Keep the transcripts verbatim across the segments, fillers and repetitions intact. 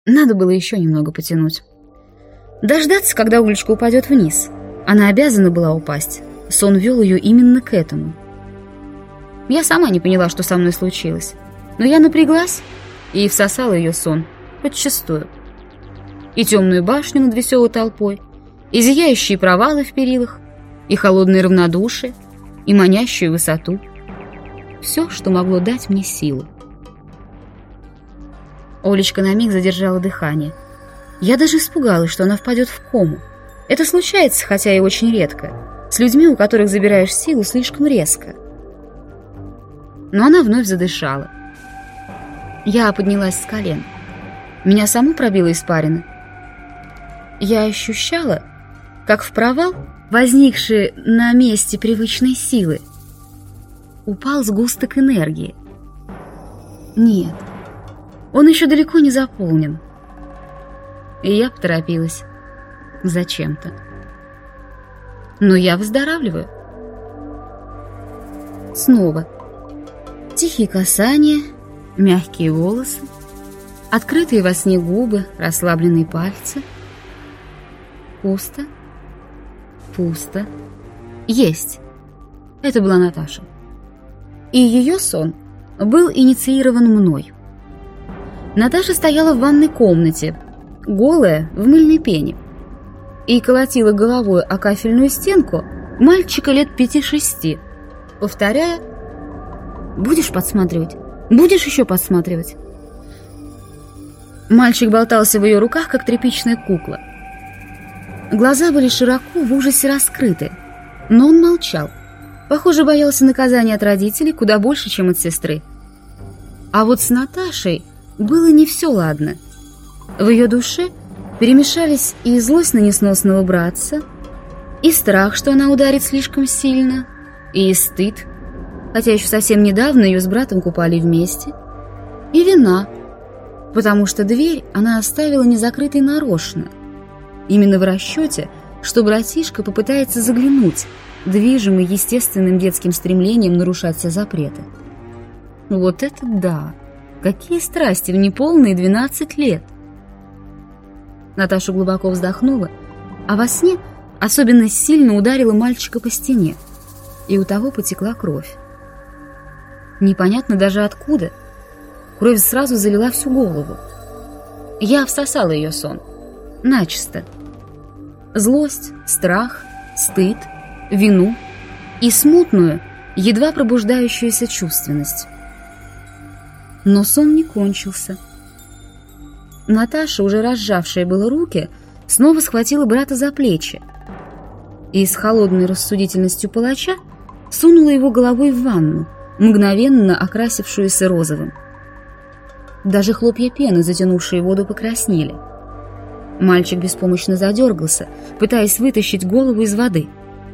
Надо было еще немного потянуть. Дождаться, когда Улечка упадет вниз. Она обязана была упасть. Сон вел ее именно к этому. Я сама не поняла, что со мной случилось. Но я напряглась и всосала ее сон подчистую. И темную башню над веселой толпой, и зияющие провалы в перилах, и холодное равнодушие, и манящую высоту. Все, что могло дать мне силу. Олечка на миг задержала дыхание. Я даже испугалась, что она впадет в кому. Это случается, хотя и очень редко, с людьми, у которых забираешь силу слишком резко. Но она вновь задышала. Я поднялась с колен. Меня саму пробило испарина. Я ощущала, как в провал, возникший на месте привычной силы, упал сгусток энергии. Нет, он еще далеко не заполнен. И я поторопилась. Зачем-то. Но я выздоравливаю. Снова. Тихие касания, мягкие волосы, открытые во сне губы, расслабленные пальцы. Пусто. Пусто. Есть. Это была Наташа. И ее сон был инициирован мной. Наташа стояла в ванной комнате, голая, в мыльной пене, и колотила головой о кафельную стенку мальчика лет пяти-шести, повторяя: «Будешь подсматривать? Будешь еще подсматривать?» Мальчик болтался в ее руках, как тряпичная кукла. Глаза были широко в ужасе раскрыты, но он молчал. Похоже, боялся наказания от родителей куда больше, чем от сестры. А вот с Наташей было не все ладно. В ее душе перемешались и злость на несносного братца, и страх, что она ударит слишком сильно, и стыд, хотя еще совсем недавно ее с братом купали вместе, и вина, потому что дверь она оставила незакрытой нарочно, именно в расчете, что братишка попытается заглянуть, движимый естественным детским стремлением нарушать все запреты. Вот это да! Какие страсти в неполные двенадцать лет! Наташа глубоко вздохнула, а во сне особенно сильно ударила мальчика по стене, и у того потекла кровь. Непонятно даже откуда. Кровь сразу залила всю голову. Я всосала ее сон. Начисто. Злость, страх, стыд, вину и смутную, едва пробуждающуюся чувственность. Но сон не кончился. Наташа, уже разжавшая было руки, снова схватила брата за плечи и с холодной рассудительностью палача сунула его головой в ванну, мгновенно окрасившуюся розовым. Даже хлопья пены, затянувшие воду, покраснели. Мальчик беспомощно задергался, пытаясь вытащить голову из воды.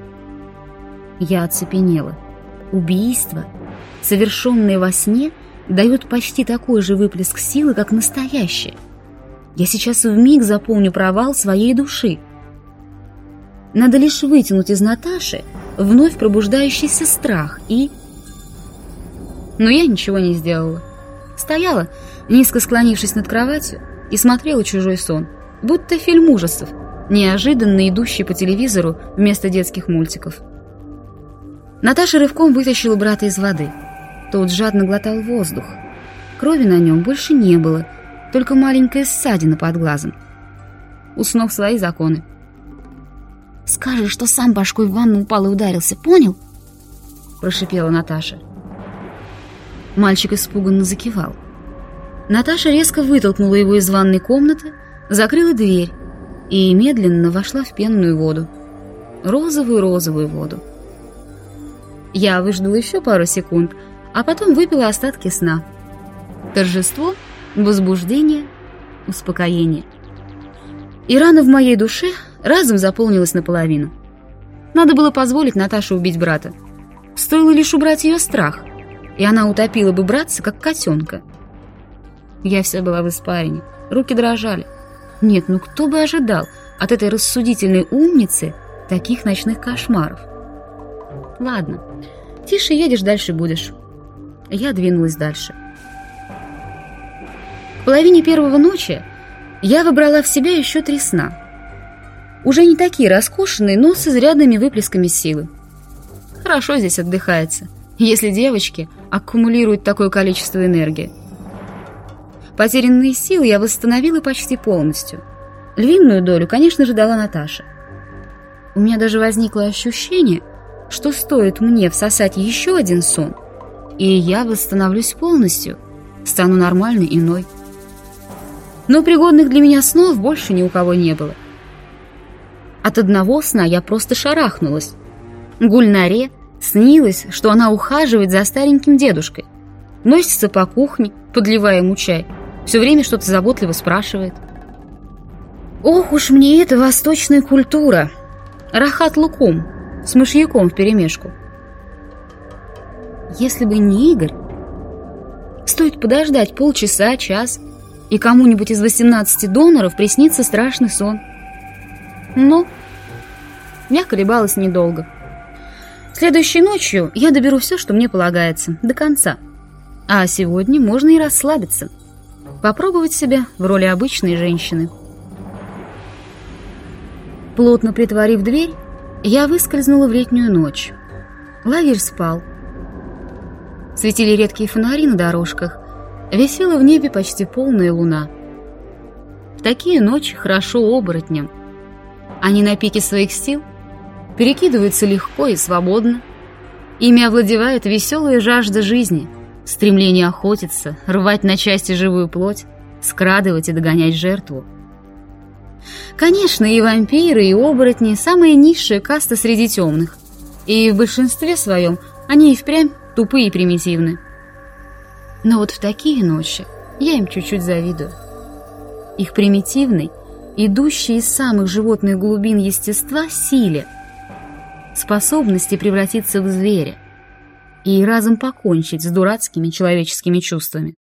Я оцепенела. Убийство, совершенное во сне, дает почти такой же выплеск силы, как настоящее. Я сейчас вмиг заполню провал своей души. Надо лишь вытянуть из Наташи вновь пробуждающийся страх и... Но я ничего не сделала. Стояла, низко склонившись над кроватью, и смотрела чужой сон, будто фильм ужасов, неожиданно идущий по телевизору вместо детских мультиков. Наташа рывком вытащила брата из воды. Тот жадно глотал воздух. Крови на нем больше не было, только маленькая ссадина под глазом. У снов свои законы. «Скажи, что сам башкой в ванну упал и ударился, понял?» Прошипела Наташа. Мальчик испуганно закивал. Наташа резко вытолкнула его из ванной комнаты, закрыла дверь и медленно вошла в пенную воду. Розовую-розовую воду. Я выждала еще пару секунд, а потом выпила остатки сна. Торжество, возбуждение, успокоение. И рана в моей душе разом заполнилась наполовину. Надо было позволить Наташе убить брата. Стоило лишь убрать ее страх, и она утопила бы братца, как котенка. Я вся была в испарине, руки дрожали. Нет, ну кто бы ожидал от этой рассудительной умницы таких ночных кошмаров? Ладно, тише едешь, дальше будешь. Я двинулась дальше. К половине первого ночи я выбрала в себя еще три сна. Уже не такие роскошные, но с изрядными выплесками силы. Хорошо здесь отдыхается, если девочки аккумулируют такое количество энергии. Потерянные силы я восстановила почти полностью. Львиную долю, конечно же, дала Наташа. У меня даже возникло ощущение, что стоит мне всосать еще один сон, и я восстановлюсь полностью, стану нормальной иной. Но пригодных для меня снов больше ни у кого не было. От одного сна я просто шарахнулась. Гульнаре снилось, что она ухаживает за стареньким дедушкой, носится по кухне, подливая ему чай, все время что-то заботливо спрашивает. Ох уж мне эта восточная культура! Рахат-лукум с мышьяком вперемешку. Если бы не Игорь, стоит подождать полчаса, час, и кому-нибудь из восемнадцати доноров приснится страшный сон. Но я колебалась недолго. Следующей ночью я доберу все, что мне полагается, до конца. А сегодня можно и расслабиться, попробовать себя в роли обычной женщины. Плотно притворив дверь, я выскользнула в летнюю ночь. Лагерь спал. Светили редкие фонари на дорожках, висела в небе почти полная луна. В такие ночи хорошо оборотням. Они на пике своих сил перекидываются легко и свободно. Ими овладевает веселая жажда жизни, стремление охотиться, рвать на части живую плоть, скрадывать и догонять жертву. Конечно, и вампиры, и оборотни – самая низшая каста среди темных, и в большинстве своем они и впрямь тупые и примитивны. Но вот в такие ночи я им чуть-чуть завидую. Их примитивной, идущей из самых животных глубин естества силе, способности превратиться в зверя и разом покончить с дурацкими человеческими чувствами.